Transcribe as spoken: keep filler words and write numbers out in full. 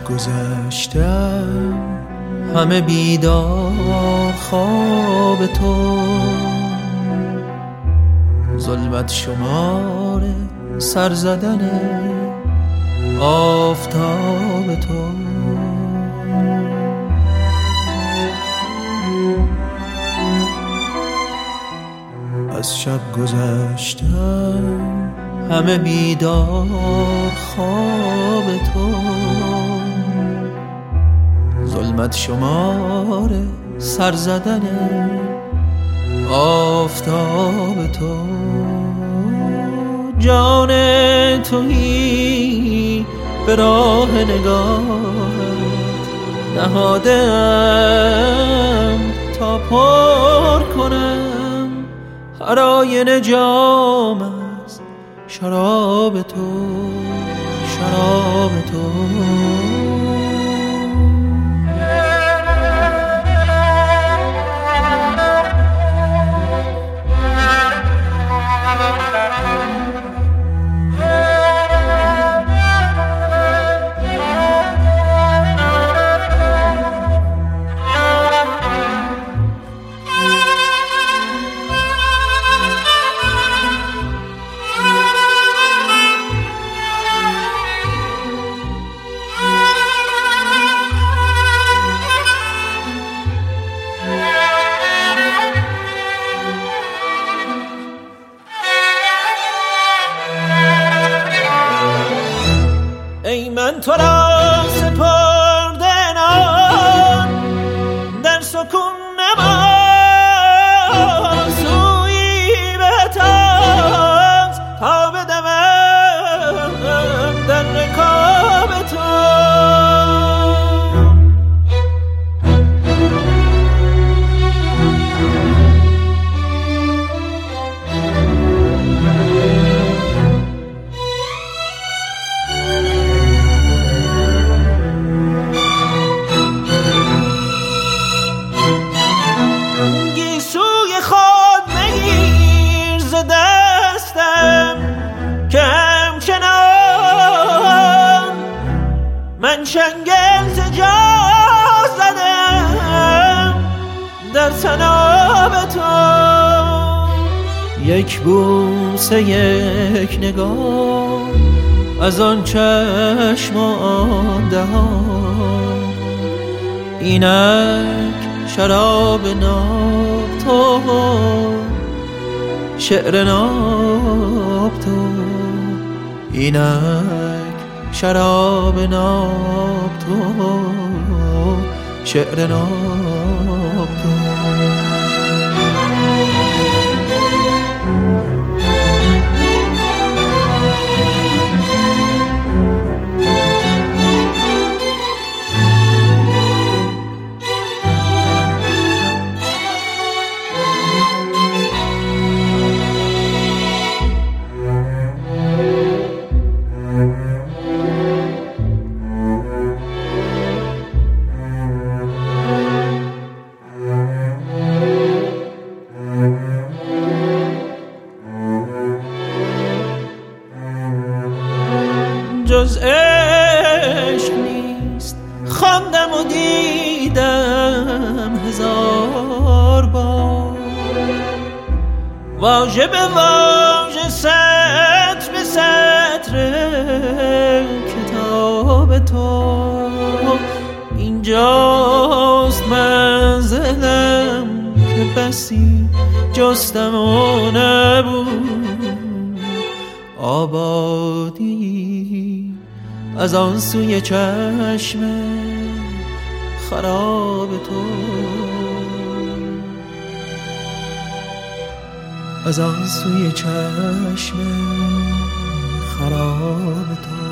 گذشتم همه بیدار خواب تو، ظلمت شمار سر زدن آفتاب تو. از شب گذشتم همه بیدار خواب تو، ظلمت شمار سر زدن آفتاب تو. جان تویی به راه نگاهت نهادم تا پر کنم هر آینه جام از شراب تو، شراب تو. ای من تو را سپرده نان در سکون نماز، سویی بتاز تا بدمم در رکاب تو. من شنگل ز جا زدم در طناب تو، یک بوسه یک نگاه از آن چشم و آن دهان، اینک شراب ناب تو، شعر ناب تو، اینک شراب ناب تو، شعر ناب تو. جز عشق نیست خواندم و دیدم هزار بار، واژه به واژه سطر به سطر کتاب تو. اینجاست منزلم که بسی جستم و نبود آبادی از آن سوی چشم خراب تو، از آن سوی چشم خراب تو.